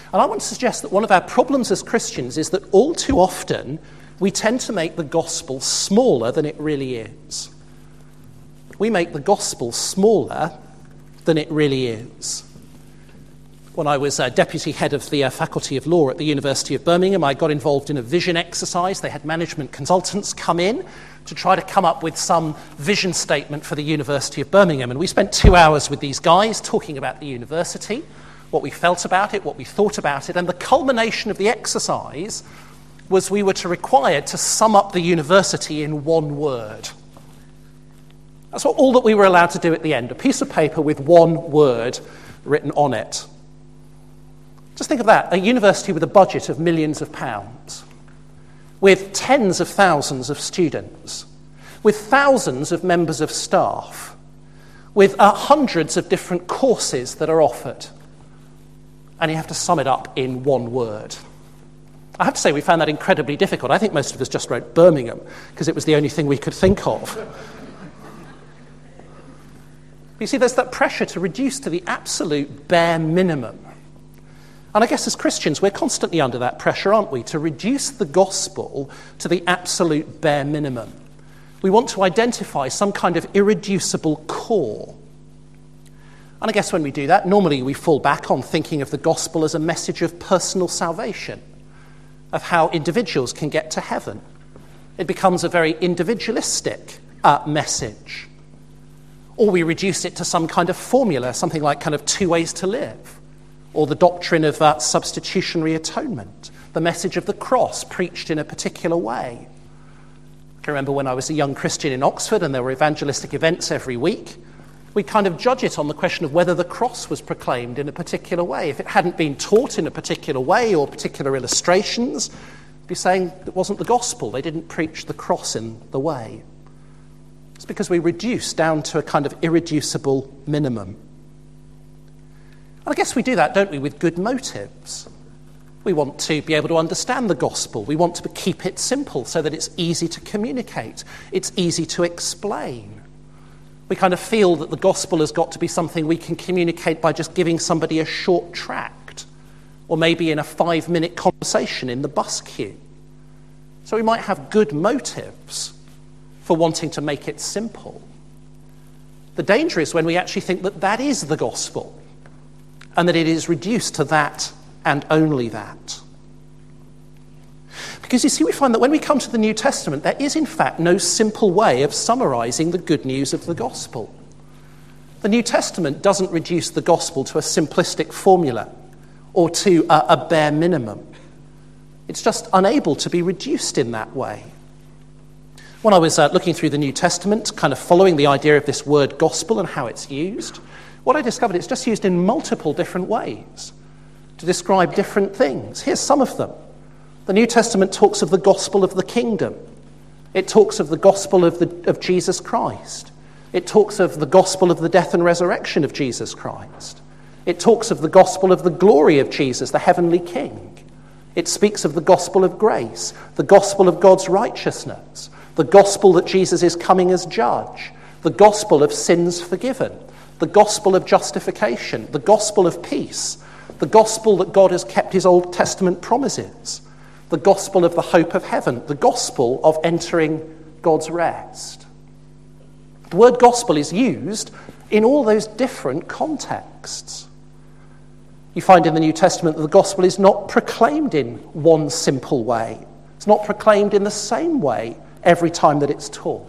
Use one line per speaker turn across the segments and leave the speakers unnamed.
And I want to suggest that one of our problems as Christians is that all too often we tend to make the gospel smaller than it really is. We make the gospel smaller than it really is. When I was deputy head of the Faculty of Law at the University of Birmingham, I got involved in a vision exercise. They had management consultants come in to try to come up with some vision statement for the University of Birmingham. And we spent 2 hours with these guys talking about the university, what we felt about it, what we thought about it. And the culmination of the exercise was we were required to sum up the university in one word. That's all that we were allowed to do at the end, a piece of paper with one word written on it. Just think of that, a university with a budget of millions of pounds, with tens of thousands of students, with thousands of members of staff, with hundreds of different courses that are offered. And you have to sum it up in one word. I have to say we found that incredibly difficult. I think most of us just wrote Birmingham because it was the only thing we could think of. You see, there's that pressure to reduce to the absolute bare minimum. And I guess as Christians, we're constantly under that pressure, aren't we? To reduce the gospel to the absolute bare minimum. We want to identify some kind of irreducible core. And I guess when we do that, normally we fall back on thinking of the gospel as a message of personal salvation, of how individuals can get to heaven. It becomes a very individualistic message. Or we reduce it to some kind of formula, something like kind of 2 ways to live. Or the doctrine of substitutionary atonement, the message of the cross preached in a particular way. I can remember when I was a young Christian in Oxford and there were evangelistic events every week, we kind of judge it on the question of whether the cross was proclaimed in a particular way. If it hadn't been taught in a particular way or particular illustrations, we'd be saying it wasn't the gospel. They didn't preach the cross in the way. It's because we reduce down to a kind of irreducible minimum. I guess we do that, don't we, with good motives. We want to be able to understand the gospel. We want to keep it simple so that it's easy to communicate. It's easy to explain. We kind of feel that the gospel has got to be something we can communicate by just giving somebody a short tract, or maybe in a 5-minute conversation in the bus queue. So we might have good motives for wanting to make it simple. The danger is when we actually think that that is the gospel, and that it is reduced to that and only that. Because you see, we find that when we come to the New Testament, there is in fact no simple way of summarizing the good news of the gospel. The New Testament doesn't reduce the gospel to a simplistic formula or to a bare minimum. It's just unable to be reduced in that way. When I was looking through the New Testament, kind of following the idea of this word gospel and how it's used, what I discovered, it's just used in multiple different ways to describe different things. Here's some of them. The New Testament talks of the gospel of the kingdom. It talks of the gospel of Jesus Christ. It talks of the gospel of the death and resurrection of Jesus Christ. It talks of the gospel of the glory of Jesus, the heavenly King. It speaks of the gospel of grace, the gospel of God's righteousness, the gospel that Jesus is coming as judge, the gospel of sins forgiven, the gospel of justification, the gospel of peace, the gospel that God has kept his Old Testament promises, the gospel of the hope of heaven, the gospel of entering God's rest. The word gospel is used in all those different contexts. You find in the New Testament that the gospel is not proclaimed in one simple way. It's not proclaimed in the same way every time that it's taught.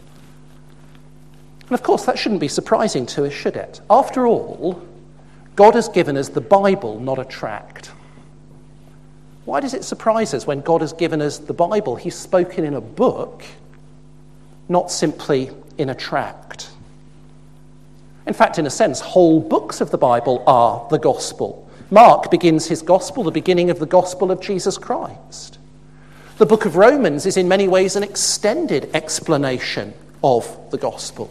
And of course, that shouldn't be surprising to us, should it? After all, God has given us the Bible, not a tract. Why does it surprise us when God has given us the Bible? He's spoken in a book, not simply in a tract. In fact, in a sense, whole books of the Bible are the gospel. Mark begins his gospel, the beginning of the gospel of Jesus Christ. The book of Romans is in many ways an extended explanation of the gospel.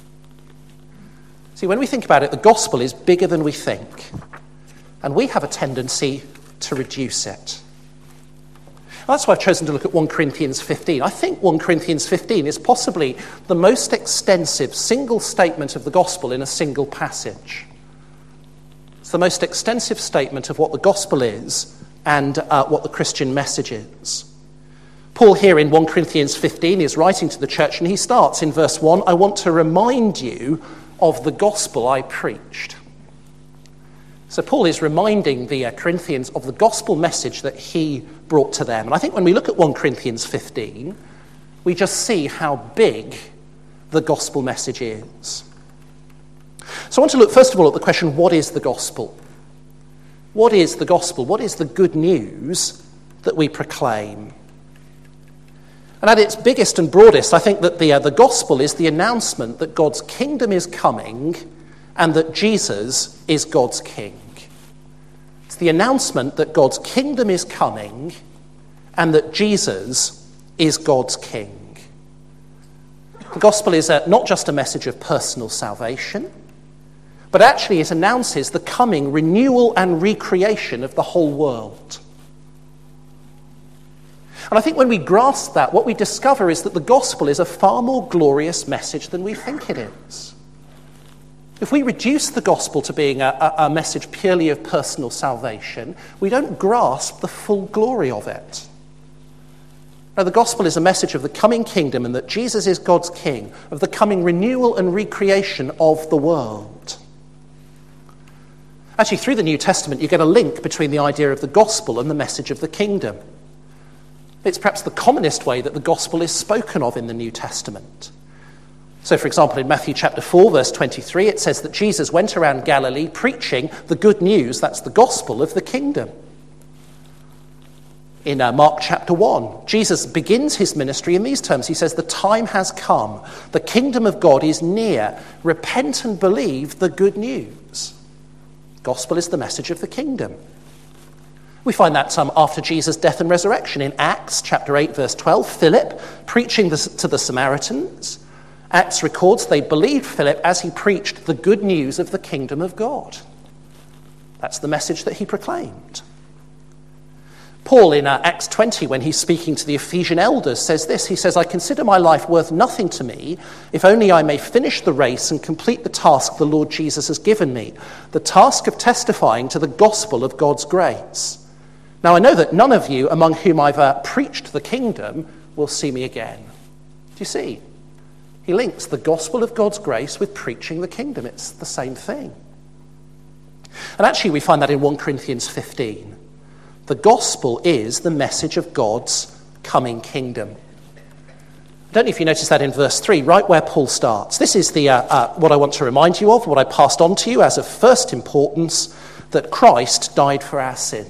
See, when we think about it, the gospel is bigger than we think, and we have a tendency to reduce it. That's why I've chosen to look at 1 Corinthians 15. I think 1 Corinthians 15 is possibly the most extensive single statement of the gospel in a single passage. It's the most extensive statement of what the gospel is and what the Christian message is. Paul here in 1 Corinthians 15 is writing to the church, and he starts in verse 1, I want to remind you of the gospel I preached. So Paul is reminding the Corinthians of the gospel message that he brought to them. And I think when we look at 1 Corinthians 15, we just see how big the gospel message is. So I want to look first of all at the question, what is the gospel? What is the gospel? What is the good news that we proclaim? And at its biggest and broadest, I think that the gospel is the announcement that God's kingdom is coming and that Jesus is God's king. It's the announcement that God's kingdom is coming and that Jesus is God's king. The gospel is not just a message of personal salvation, but actually it announces the coming renewal and recreation of the whole world. And I think when we grasp that, what we discover is that the gospel is a far more glorious message than we think it is. If we reduce the gospel to being a message purely of personal salvation, we don't grasp the full glory of it. Now, the gospel is a message of the coming kingdom and that Jesus is God's king, of the coming renewal and recreation of the world. Actually, through the New Testament, you get a link between the idea of the gospel and the message of the kingdom. It's perhaps the commonest way that the gospel is spoken of in the New Testament. So, for example, in Matthew chapter 4, verse 23, it says that Jesus went around Galilee preaching the good news, that's the gospel of the kingdom. In Mark chapter 1, Jesus begins his ministry in these terms. He says, the time has come, the kingdom of God is near, repent and believe the good news. Gospel is the message of the kingdom. We find that after Jesus' death and resurrection in Acts chapter 8, verse 12, Philip preaching to the Samaritans. Acts records they believed Philip as he preached the good news of the kingdom of God. That's the message that he proclaimed. Paul in Acts 20, when he's speaking to the Ephesian elders, says this. He says, I consider my life worth nothing to me, if only I may finish the race and complete the task the Lord Jesus has given me, the task of testifying to the gospel of God's grace. Now, I know that none of you among whom I've preached the kingdom will see me again. Do you see? He links the gospel of God's grace with preaching the kingdom. It's the same thing. And actually, we find that in 1 Corinthians 15. The gospel is the message of God's coming kingdom. I don't know if you noticed that in verse 3, right where Paul starts. This is what I want to remind you of, what I passed on to you as of first importance, that Christ died for our sins.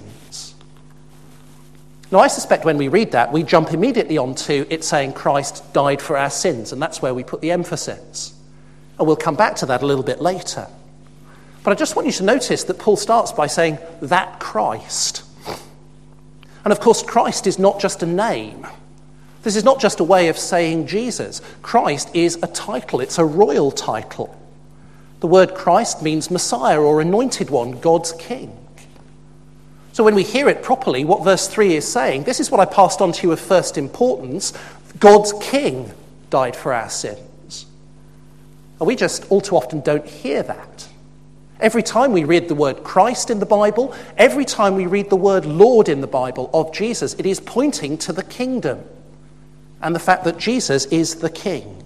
Now, I suspect when we read that, we jump immediately onto it saying Christ died for our sins, and that's where we put the emphasis. And we'll come back to that a little bit later. But I just want you to notice that Paul starts by saying, that Christ. And of course, Christ is not just a name. This is not just a way of saying Jesus. Christ is a title. It's a royal title. The word Christ means Messiah or anointed one, God's king. So when we hear it properly, what verse 3 is saying, this is what I passed on to you of first importance. God's king died for our sins. And we just all too often don't hear that. Every time we read the word Christ in the Bible, every time we read the word Lord in the Bible of Jesus, it is pointing to the kingdom and the fact that Jesus is the king.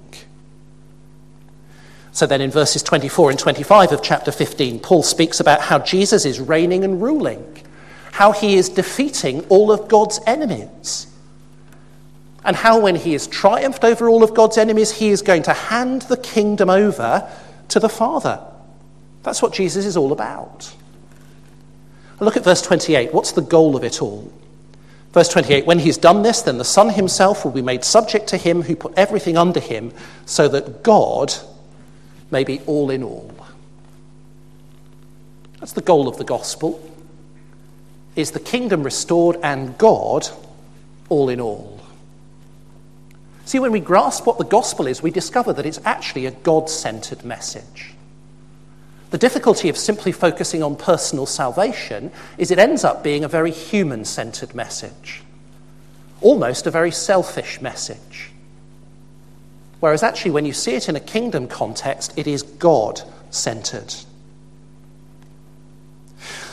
So then in verses 24 and 25 of chapter 15, Paul speaks about how Jesus is reigning and ruling, how he is defeating all of God's enemies, and how when he has triumphed over all of God's enemies, he is going to hand the kingdom over to the Father. That's what Jesus is all about. Look at verse 28. What's the goal of it all? Verse 28, when he's done this, then the Son himself will be made subject to him who put everything under him, so that God may be all in all. That's the goal of the gospel, is the kingdom restored and God all in all. See, when we grasp what the gospel is, we discover that it's actually a God-centered message. The difficulty of simply focusing on personal salvation is it ends up being a very human-centered message, almost a very selfish message. Whereas actually when you see it in a kingdom context, it is God-centered.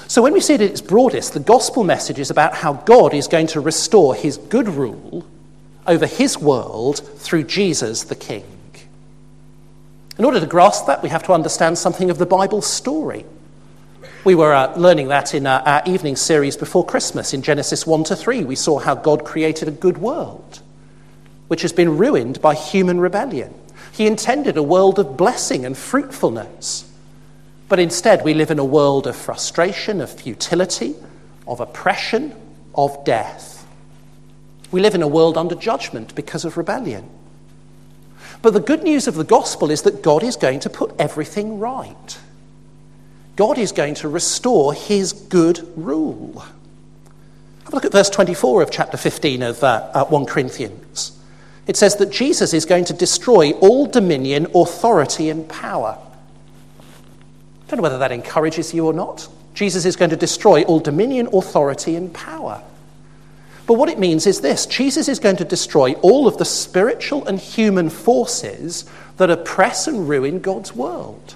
So when we see it at its broadest, the gospel message is about how God is going to restore his good rule over his world through Jesus the King. In order to grasp that, we have to understand something of the Bible story. We were learning that in our evening series before Christmas. In Genesis 1-3, we saw how God created a good world, which has been ruined by human rebellion. He intended a world of blessing and fruitfulness. But instead, we live in a world of frustration, of futility, of oppression, of death. We live in a world under judgment because of rebellion. But the good news of the gospel is that God is going to put everything right. God is going to restore his good rule. Have a look at verse 24 of chapter 15 of 1 Corinthians. It says that Jesus is going to destroy all dominion, authority, and power. I don't know whether that encourages you or not. Jesus is going to destroy all dominion, authority, and power. But what it means is this: Jesus is going to destroy all of the spiritual and human forces that oppress and ruin God's world.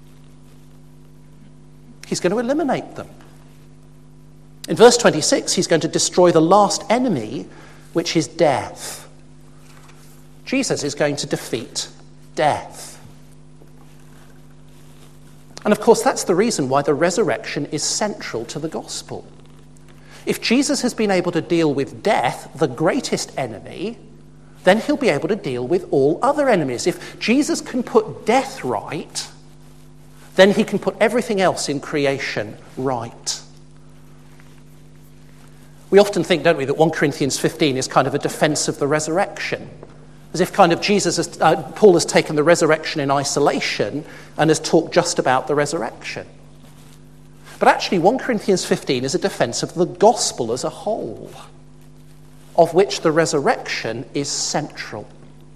He's going to eliminate them. In verse 26, he's going to destroy the last enemy, which is death. Jesus is going to defeat death. And of course, that's the reason why the resurrection is central to the gospel. If Jesus has been able to deal with death, the greatest enemy, then he'll be able to deal with all other enemies. If Jesus can put death right, then he can put everything else in creation right. We often think, don't we, that 1 Corinthians 15 is kind of a defense of the resurrection. As if kind of Paul has taken the resurrection in isolation and has talked just about the resurrection. But actually, 1 Corinthians 15 is a defense of the gospel as a whole, of which the resurrection is central.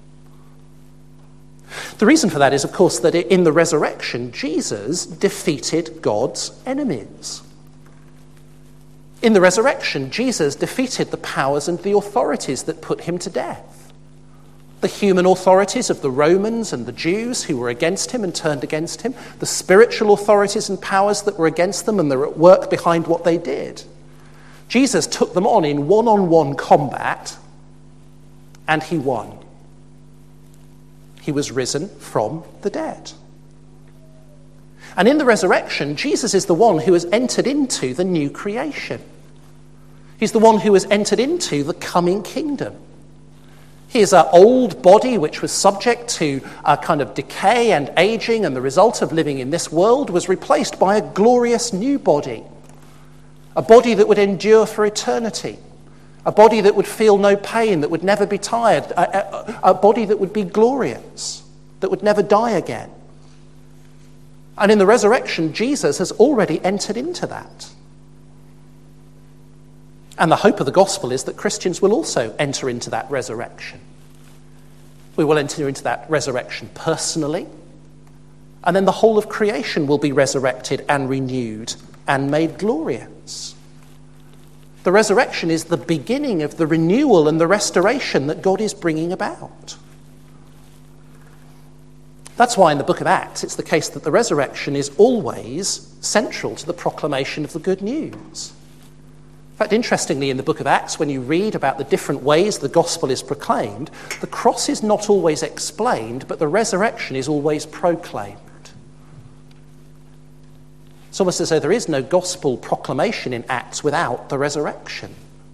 The reason for that is, of course, that in the resurrection, Jesus defeated God's enemies. In the resurrection, Jesus defeated the powers and the authorities that put him to death. The human authorities of the Romans and the Jews who were against him and turned against him, the spiritual authorities and powers that were against them and that were at work behind what they did. Jesus took them on in one-on-one combat, and he won. He was risen from the dead. And in the resurrection, Jesus is the one who has entered into the new creation. He's the one who has entered into the coming kingdom. His old body, which was subject to kind of decay and aging and the result of living in this world, was replaced by a glorious new body. A body that would endure for eternity. A body that would feel no pain, that would never be tired. A body that would be glorious, that would never die again. And in the resurrection, Jesus has already entered into that. And the hope of the gospel is that Christians will also enter into that resurrection. We will enter into that resurrection personally, and then the whole of creation will be resurrected and renewed and made glorious. The resurrection is the beginning of the renewal and the restoration that God is bringing about. That's why in the book of Acts it's the case that the resurrection is always central to the proclamation of the good news. In fact, interestingly, in the book of Acts, when you read about the different ways the gospel is proclaimed, the cross is not always explained, but the resurrection is always proclaimed. It's almost as though there is no gospel proclamation in Acts without the resurrection.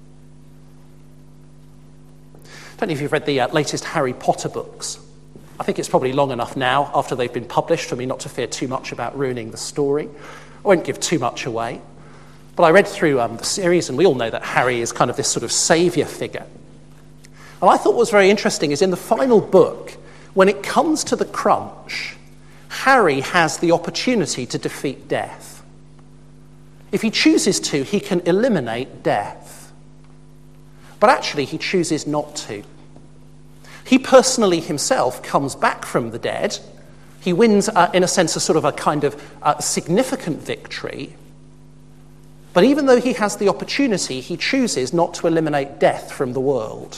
I don't know if you've read the latest Harry Potter books. I think it's probably long enough now, after they've been published, for me not to fear too much about ruining the story. I won't give too much away. But I read through the series, and we all know that Harry is kind of this sort of saviour figure. And I thought what was very interesting is in the final book, when it comes to the crunch, Harry has the opportunity to defeat death. If he chooses to, he can eliminate death. But actually, he chooses not to. He personally himself comes back from the dead. He wins, in a sense, a sort of a kind of significant victory. But even though he has the opportunity, he chooses not to eliminate death from the world.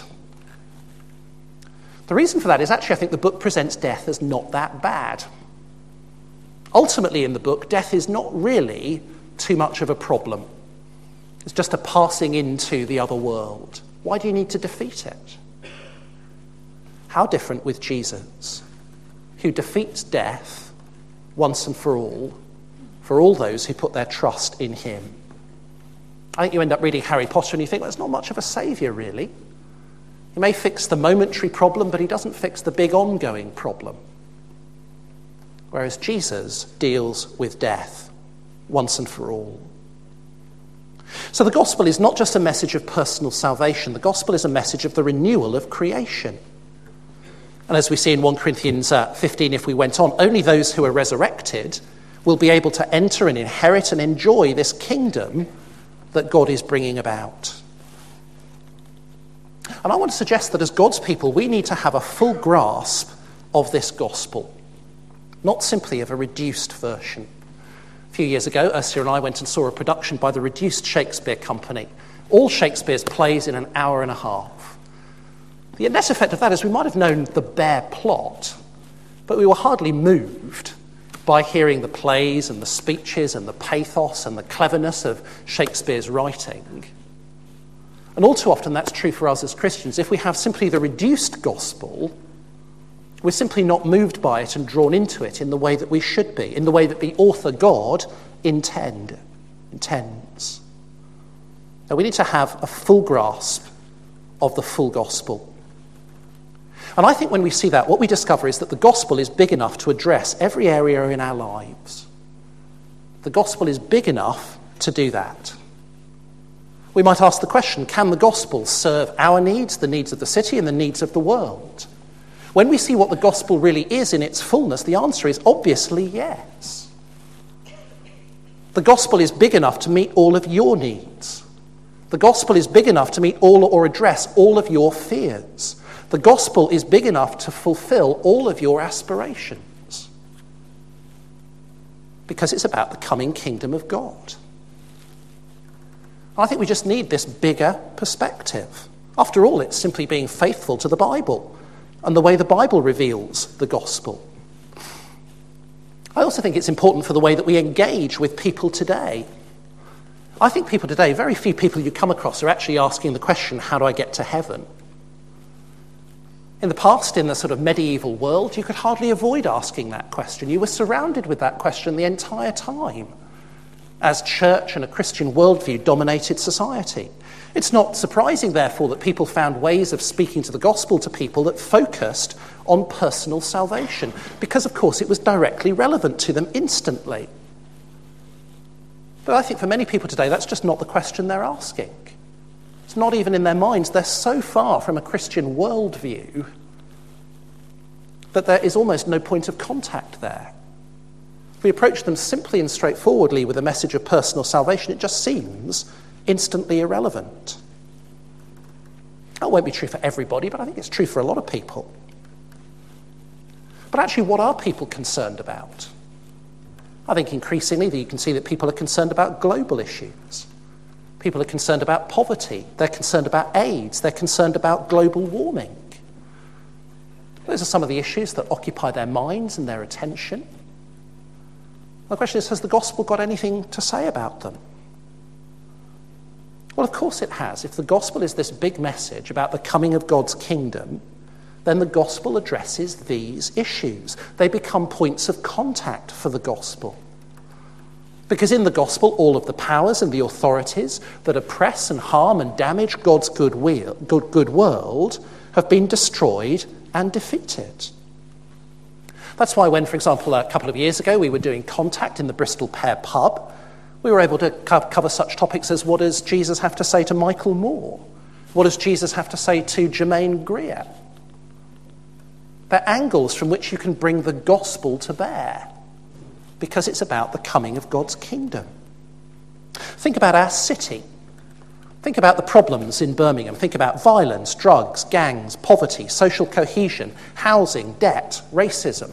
The reason for that is actually I think the book presents death as not that bad. Ultimately in the book, death is not really too much of a problem. It's just a passing into the other world. Why do you need to defeat it? How different with Jesus, who defeats death once and for all those who put their trust in him. I think you end up reading Harry Potter and you think, well, there's not much of a saviour, really. He may fix the momentary problem, but he doesn't fix the big ongoing problem. Whereas Jesus deals with death once and for all. So the gospel is not just a message of personal salvation. The gospel is a message of the renewal of creation. And as we see in 1 Corinthians 15, if we went on, only those who are resurrected will be able to enter and inherit and enjoy this kingdom that God is bringing about. And I want to suggest that as God's people, we need to have a full grasp of this gospel, not simply of a reduced version. A few years ago, Ursula and I went and saw a production by the Reduced Shakespeare Company. All Shakespeare's plays in an hour and a half. The net effect of that is we might have known the bare plot, but we were hardly moved by hearing the plays and the speeches and the pathos and the cleverness of Shakespeare's writing. And all too often that's true for us as Christians. If we have simply the reduced gospel, we're simply not moved by it and drawn into it in the way that we should be, in the way that the author God intends. Now we need to have a full grasp of the full gospel. And I think when we see that, what we discover is that the gospel is big enough to address every area in our lives. The gospel is big enough to do that. We might ask the question, can the gospel serve our needs, the needs of the city, and the needs of the world? When we see what the gospel really is in its fullness, the answer is obviously yes. The gospel is big enough to meet all of your needs. The gospel is big enough to meet all or address all of your fears. The gospel is big enough to fulfill all of your aspirations. Because it's about the coming kingdom of God. I think we just need this bigger perspective. After all, it's simply being faithful to the Bible and the way the Bible reveals the gospel. I also think it's important for the way that we engage with people today. I think people today, very few people you come across are actually asking the question, how do I get to heaven? In the past, in the sort of medieval world, you could hardly avoid asking that question. You were surrounded with that question the entire time as church and a Christian worldview dominated society. It's not surprising, therefore, that people found ways of speaking to the gospel to people that focused on personal salvation, because, of course, it was directly relevant to them instantly. But I think for many people today, that's just not the question they're asking. It's not even in their minds. They're so far from a Christian worldview that there is almost no point of contact there. If we approach them simply and straightforwardly with a message of personal salvation, it just seems instantly irrelevant. That won't be true for everybody, but I think it's true for a lot of people. But actually, what are people concerned about? I think increasingly that you can see that people are concerned about global issues. People are concerned about poverty. They're concerned about AIDS. They're concerned about global warming. Those are some of the issues that occupy their minds and their attention. The question is, has the gospel got anything to say about them? Well, of course it has. If the gospel is this big message about the coming of God's kingdom, then the gospel addresses these issues. They become points of contact for the gospel. Because in the gospel, all of the powers and the authorities that oppress and harm and damage God's good world have been destroyed and defeated. That's why when, for example, a couple of years ago we were doing Contact in the Bristol Pear pub, we were able to cover such topics as, what does Jesus have to say to Michael Moore? What does Jesus have to say to Germaine Greer? They're angles from which you can bring the gospel to bear, because it's about the coming of God's kingdom. Think about our city. Think about the problems in Birmingham. Think about violence, drugs, gangs, poverty, social cohesion, housing, debt, racism.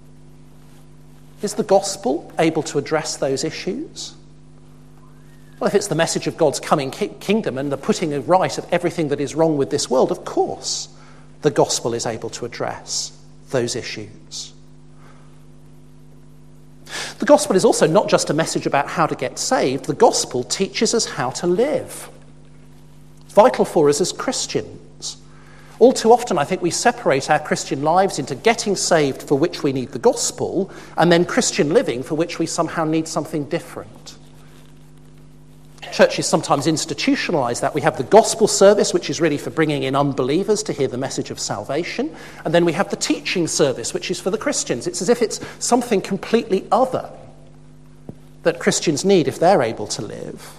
Is the gospel able to address those issues? Well, if it's the message of God's coming kingdom and the putting right of everything that is wrong with this world, of course the gospel is able to address those issues. The gospel is also not just a message about how to get saved. The gospel teaches us how to live. Vital for us as Christians. All too often, I think we separate our Christian lives into getting saved, for which we need the gospel, and then Christian living, for which we somehow need something different. Churches sometimes institutionalise that. We have the gospel service, which is really for bringing in unbelievers to hear the message of salvation, and then we have the teaching service, which is for the Christians. It's as if it's something completely other that Christians need if they're able to live.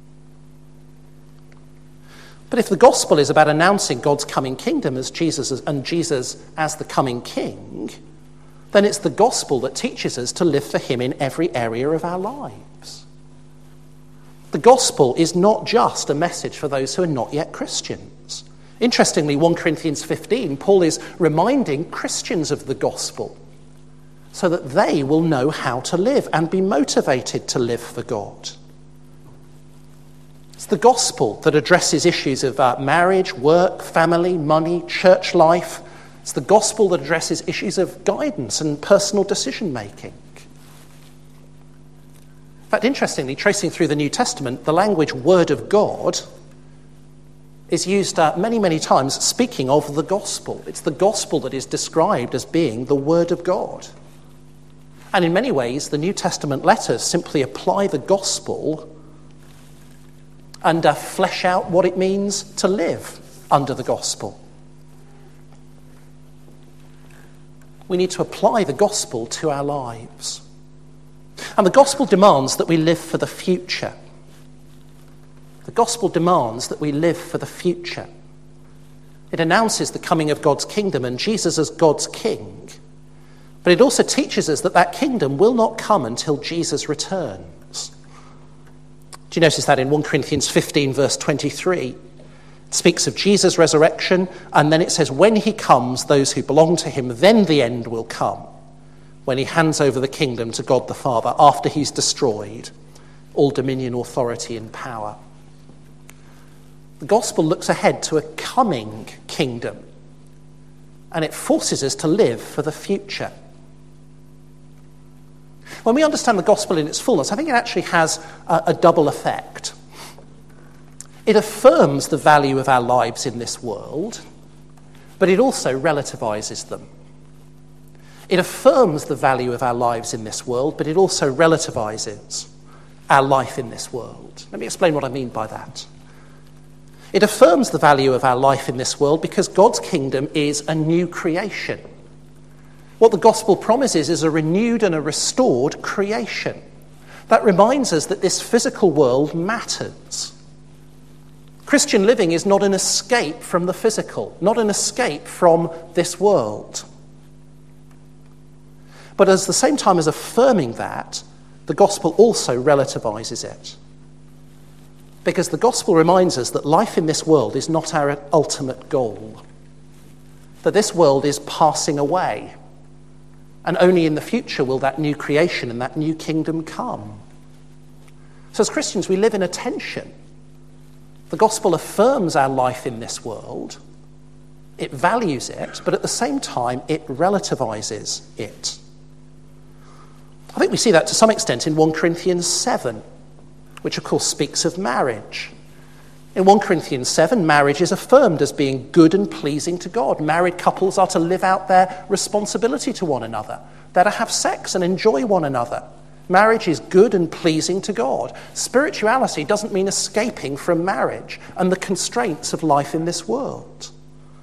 But if the gospel is about announcing God's coming kingdom as Jesus as the coming king, then it's the gospel that teaches us to live for him in every area of our lives. The gospel is not just a message for those who are not yet Christians. Interestingly, 1 Corinthians 15, Paul is reminding Christians of the gospel so that they will know how to live and be motivated to live for God. It's the gospel that addresses issues of marriage, work, family, money, church life. It's the gospel that addresses issues of guidance and personal decision-making. In fact, interestingly, tracing through the New Testament, the language word of God is used many, many times speaking of the gospel. It's the gospel that is described as being the word of God. And in many ways, the New Testament letters simply apply the gospel and flesh out what it means to live under the gospel. We need to apply the gospel to our lives. And the gospel demands that we live for the future. The gospel demands that we live for the future. It announces the coming of God's kingdom and Jesus as God's king. But it also teaches us that that kingdom will not come until Jesus returns. Do you notice that in 1 Corinthians 15, verse 23? It speaks of Jesus' resurrection, and then it says, when he comes, those who belong to him, then the end will come, when he hands over the kingdom to God the Father, after he's destroyed all dominion, authority, and power. The gospel looks ahead to a coming kingdom, and it forces us to live for the future. When we understand the gospel in its fullness, I think it actually has a double effect. It affirms the value of our lives in this world, but it also relativizes them. It affirms the value of our lives in this world, but it also relativizes our life in this world. Let me explain what I mean by that. It affirms the value of our life in this world because God's kingdom is a new creation. What the gospel promises is a renewed and a restored creation. That reminds us that this physical world matters. Christian living is not an escape from the physical, not an escape from this world. But at the same time as affirming that, the gospel also relativizes it. Because the gospel reminds us that life in this world is not our ultimate goal. That this world is passing away. And only in the future will that new creation and that new kingdom come. So as Christians, we live in a tension. The gospel affirms our life in this world. It values it, but at the same time, it relativizes it. I think we see that to some extent in 1 Corinthians 7, which of course speaks of marriage. In 1 Corinthians 7, marriage is affirmed as being good and pleasing to God. Married couples are to live out their responsibility to one another. They're to have sex and enjoy one another. Marriage is good and pleasing to God. Spirituality doesn't mean escaping from marriage and the constraints of life in this world.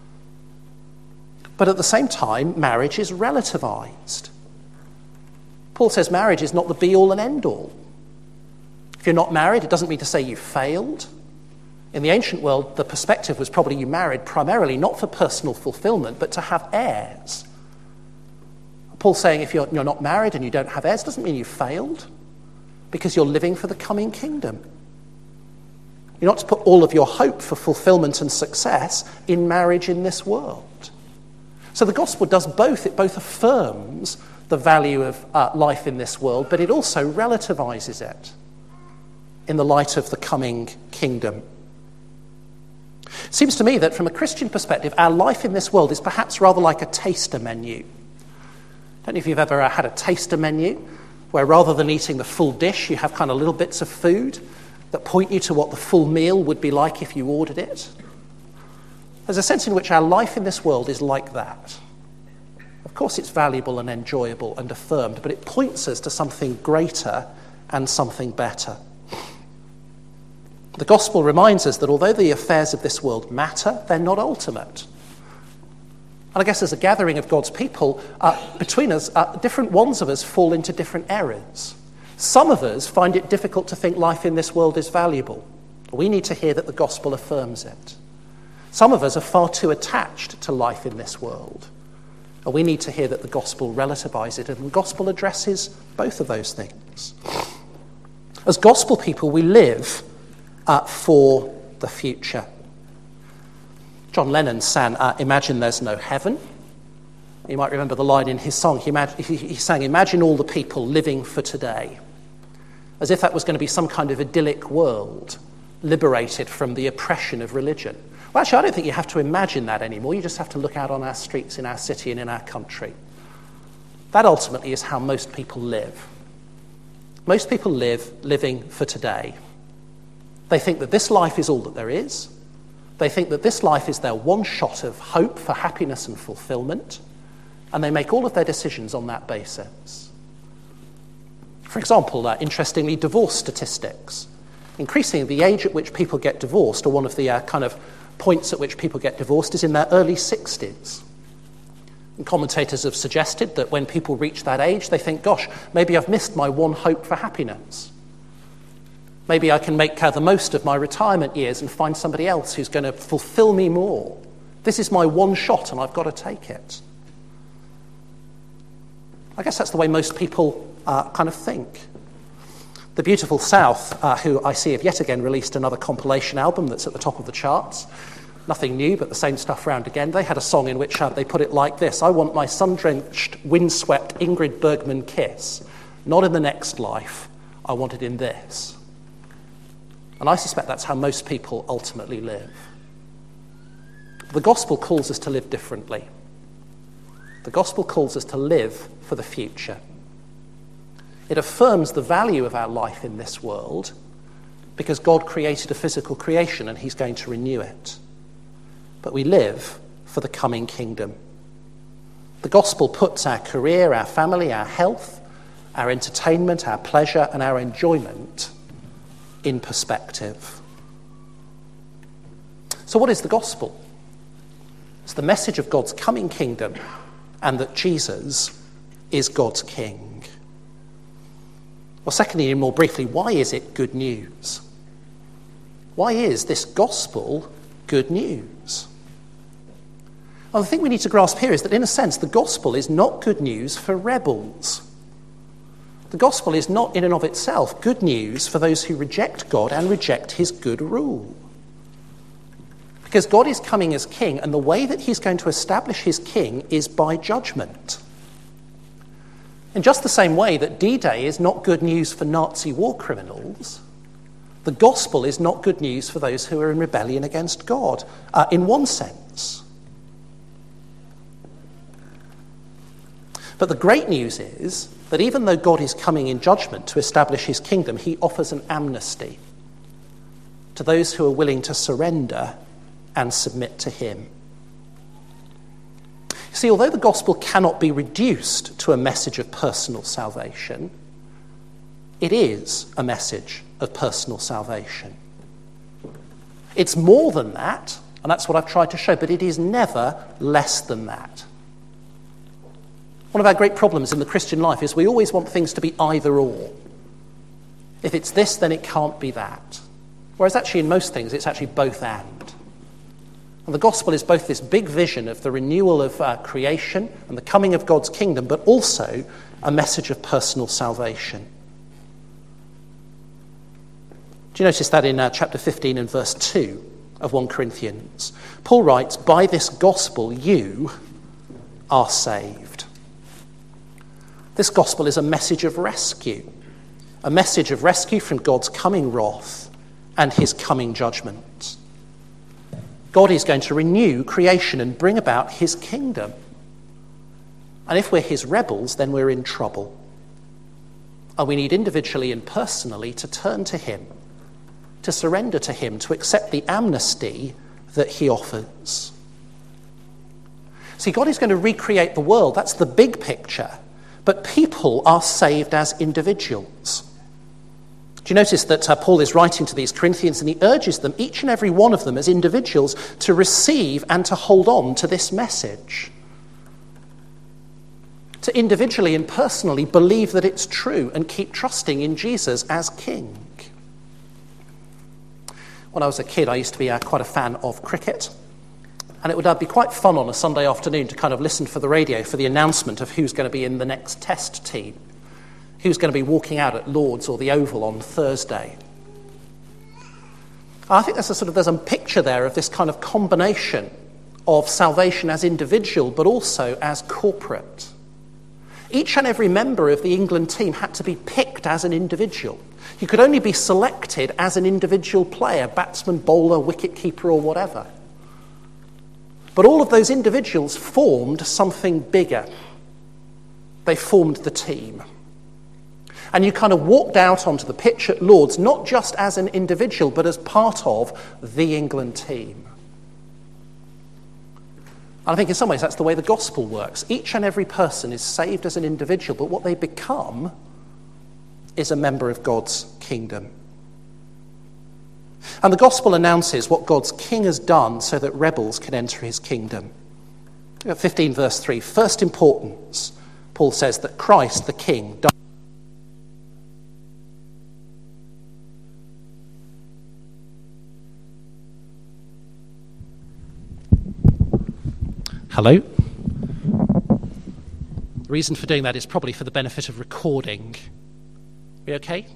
But at the same time, marriage is relativized. Paul says marriage is not the be-all and end-all. If you're not married, it doesn't mean to say you failed. In the ancient world, the perspective was probably you married primarily not for personal fulfillment, but to have heirs. Paul's saying if you're not married and you don't have heirs, doesn't mean you failed, because you're living for the coming kingdom. You're not to put all of your hope for fulfillment and success in marriage in this world. So the gospel does both. It both affirms the value of life in this world, but it also relativizes it in the light of the coming kingdom. It seems to me that from a Christian perspective, our life in this world is perhaps rather like a taster menu. I don't know if you've ever had a taster menu, where rather than eating the full dish, you have kind of little bits of food that point you to what the full meal would be like if you ordered it. There's a sense in which our life in this world is like that. Of course, it's valuable and enjoyable and affirmed, but it points us to something greater and something better. The gospel reminds us that although the affairs of this world matter, they're not ultimate. And I guess as a gathering of God's people, between us, different ones of us fall into different errors. Some of us find it difficult to think life in this world is valuable. We need to hear that the gospel affirms it. Some of us are far too attached to life in this world. And we need to hear that the gospel relativizes it, and the gospel addresses both of those things. As gospel people, we live for the future. John Lennon sang, "Imagine there's no heaven." You might remember the line in his song. He sang, "Imagine all the people living for today," as if that was going to be some kind of idyllic world, liberated from the oppression of religion. Well, actually, I don't think you have to imagine that anymore. You just have to look out on our streets in our city and in our country. That ultimately is how most people live. Most people living for today. They think that this life is all that there is. They think that this life is their one shot of hope for happiness and fulfillment, and they make all of their decisions on that basis. For example, interestingly, divorce statistics. Increasingly, the age at which people get divorced, or one of the kind of points at which people get divorced, is in their early 60s. And commentators have suggested that when people reach that age, they think, gosh, maybe I've missed my one hope for happiness. Maybe I can make the most of my retirement years and find somebody else who's going to fulfill me more. This is my one shot and I've got to take it. I guess that's the way most people kind of think. The Beautiful South, who I see have yet again released another compilation album that's at the top of the charts. Nothing new, but the same stuff round again. They had a song in which they put it like this: "I want my sun-drenched, windswept Ingrid Bergman kiss. Not in the next life, I want it in this." And I suspect that's how most people ultimately live. The gospel calls us to live differently. The gospel calls us to live for the future. It affirms the value of our life in this world because God created a physical creation and he's going to renew it. But we live for the coming kingdom. The gospel puts our career, our family, our health, our entertainment, our pleasure, and our enjoyment in perspective. So what is the gospel? It's the message of God's coming kingdom and that Jesus is God's king. Well, secondly, and more briefly, why is it good news? Why is this gospel good news? Well, the thing we need to grasp here is that, in a sense, the gospel is not good news for rebels. The gospel is not in and of itself good news for those who reject God and reject his good rule. Because God is coming as king, and the way that he's going to establish his king is by judgment. In just the same way that D-Day is not good news for Nazi war criminals, the gospel is not good news for those who are in rebellion against God, in one sense. But the great news is that even though God is coming in judgment to establish his kingdom, he offers an amnesty to those who are willing to surrender and submit to him. See, although the gospel cannot be reduced to a message of personal salvation, it is a message of personal salvation. It's more than that, and that's what I've tried to show, but it is never less than that. One of our great problems in the Christian life is we always want things to be either or. If it's this, then it can't be that. Whereas actually in most things, it's actually both and. And the gospel is both this big vision of the renewal of creation and the coming of God's kingdom, but also a message of personal salvation. Do you notice that in chapter 15 and verse 2 of 1 Corinthians? Paul writes, "By this gospel you are saved." This gospel is a message of rescue from God's coming wrath and his coming judgment. God is going to renew creation and bring about his kingdom. And if we're his rebels, then we're in trouble. And we need individually and personally to turn to him, to surrender to him, to accept the amnesty that he offers. See, God is going to recreate the world. That's the big picture. But people are saved as individuals. Do you notice that Paul is writing to these Corinthians and he urges them, each and every one of them as individuals, to receive and to hold on to this message. To individually and personally believe that it's true and keep trusting in Jesus as King. When I was a kid, I used to be quite a fan of cricket. And it would be quite fun on a Sunday afternoon to kind of listen for the radio for the announcement of who's going to be in the next test team. Who's going to be walking out at Lord's or the Oval on Thursday. I think there's a picture there of this kind of combination of salvation as individual but also as corporate. Each and every member of the England team had to be picked as an individual. You could only be selected as an individual player, batsman, bowler, wicket-keeper or whatever. But all of those individuals formed something bigger. They formed the team. And you kind of walked out onto the pitch at Lord's, not just as an individual, but as part of the England team. And I think in some ways that's the way the gospel works. Each and every person is saved as an individual, but what they become is a member of God's kingdom. And the gospel announces what God's king has done so that rebels can enter his kingdom. 15 verse 3, first importance, Paul says that Christ the king died. Hello? The reason for doing that is probably for the benefit of recording. Are we okay?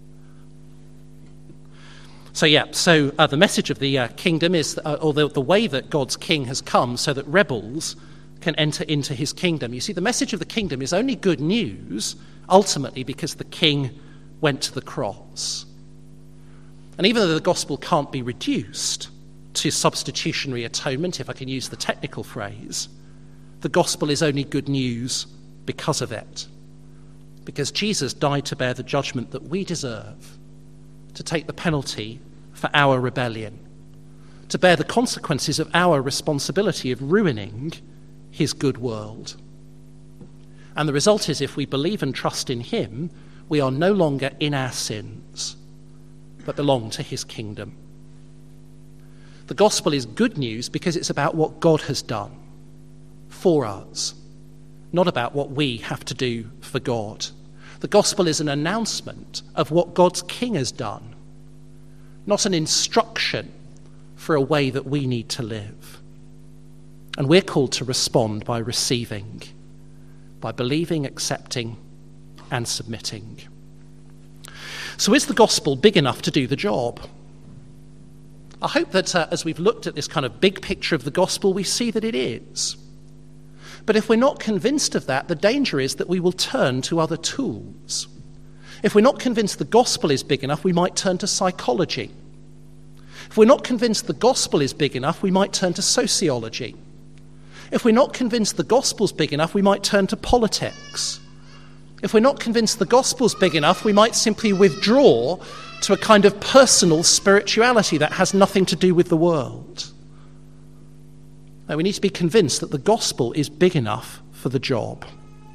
So the message of the kingdom is, or the way that God's king has come so that rebels can enter into his kingdom. You see, the message of the kingdom is only good news, ultimately, because the king went to the cross. And even though the gospel can't be reduced to substitutionary atonement, if I can use the technical phrase, the gospel is only good news because of it. Because Jesus died to bear the judgment that we deserve, to take the penalty for our rebellion, to bear the consequences of our responsibility of ruining his good world. And the result is, if we believe and trust in him, we are no longer in our sins, but belong to his kingdom. The gospel is good news because it's about what God has done for us, not about what we have to do for God. The gospel is an announcement of what God's king has done, not an instruction for a way that we need to live. And we're called to respond by receiving, by believing, accepting, and submitting. So is the gospel big enough to do the job? I hope that as we've looked at this kind of big picture of the gospel, we see that it is. But if we're not convinced of that, the danger is that we will turn to other tools. If we're not convinced the gospel is big enough, we might turn to psychology. If we're not convinced the gospel is big enough, we might turn to sociology. If we're not convinced the gospel's big enough, we might turn to politics. If we're not convinced the gospel's big enough, we might simply withdraw to a kind of personal spirituality that has nothing to do with the world. Now, we need to be convinced that the gospel is big enough for the job.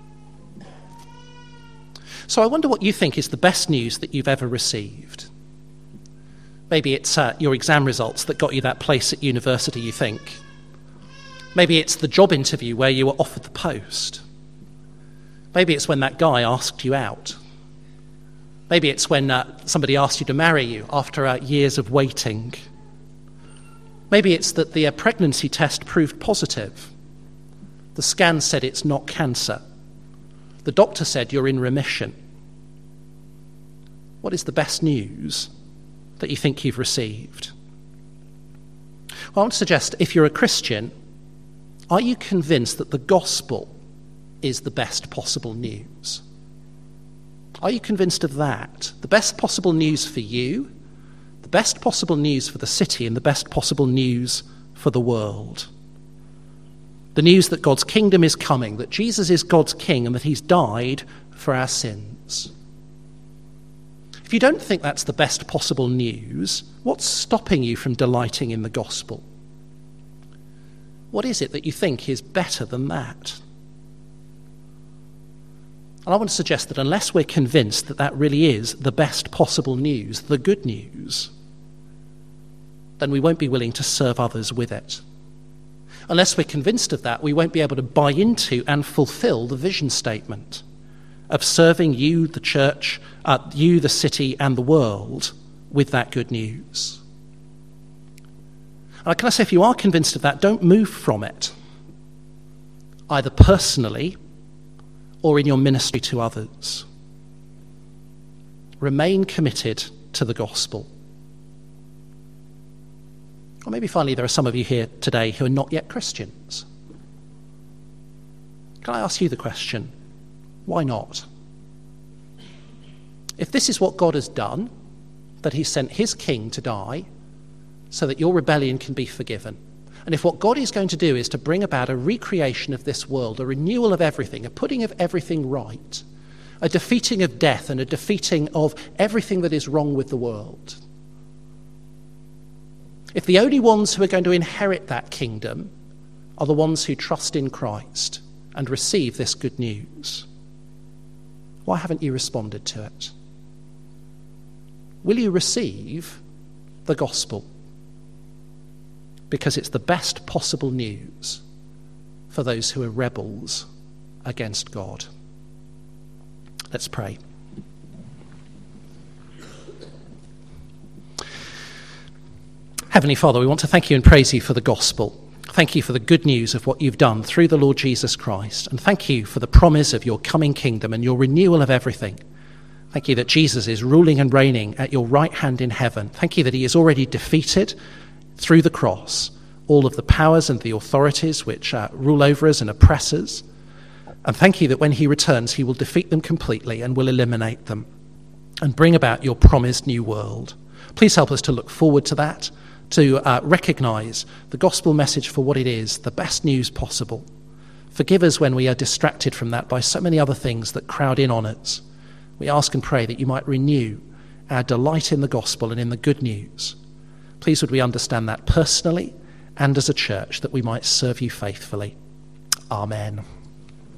So I wonder what you think is the best news that you've ever received. Maybe it's your exam results that got you that place at university, you think. Maybe it's the job interview where you were offered the post. Maybe it's when that guy asked you out. Maybe it's when somebody asked you to marry you after years of waiting. Maybe it's that the pregnancy test proved positive. The scan said it's not cancer. The doctor said you're in remission. What is the best news that you think you've received? Well, I want to suggest, if you're a Christian, are you convinced that the gospel is the best possible news? Are you convinced of that? The best possible news for you, the best possible news for the city, and the best possible news for the world. The news that God's kingdom is coming, that Jesus is God's king, and that he's died for our sins. If you don't think that's the best possible news, what's stopping you from delighting in the gospel? What is it that you think is better than that? And I want to suggest that unless we're convinced that that really is the best possible news, the good news, then we won't be willing to serve others with it. Unless we're convinced of that, we won't be able to buy into and fulfill the vision statement of serving you, the church, you, the city, and the world with that good news. And can I say, if you are convinced of that, don't move from it, either personally or in your ministry to others. Remain committed to the gospel. Or maybe finally there are some of you here today who are not yet Christians. Can I ask you the question, why not? If this is what God has done, that he sent his king to die so that your rebellion can be forgiven, and if what God is going to do is to bring about a recreation of this world, a renewal of everything, a putting of everything right, a defeating of death and a defeating of everything that is wrong with the world, if the only ones who are going to inherit that kingdom are the ones who trust in Christ and receive this good news, why haven't you responded to it? Will you receive the gospel? Because it's the best possible news for those who are rebels against God. Let's pray. Heavenly Father, we want to thank you and praise you for the gospel. Thank you for the good news of what you've done through the Lord Jesus Christ. And thank you for the promise of your coming kingdom and your renewal of everything. Thank you that Jesus is ruling and reigning at your right hand in heaven. Thank you that he has already defeated through the cross all of the powers and the authorities which rule over us and oppress us. And thank you that when he returns, he will defeat them completely and will eliminate them and bring about your promised new world. Please help us to look forward to that, to recognise the gospel message for what it is, the best news possible. Forgive us when we are distracted from that by so many other things that crowd in on us. We ask and pray that you might renew our delight in the gospel and in the good news. Please would we understand that personally and as a church, that we might serve you faithfully. Amen.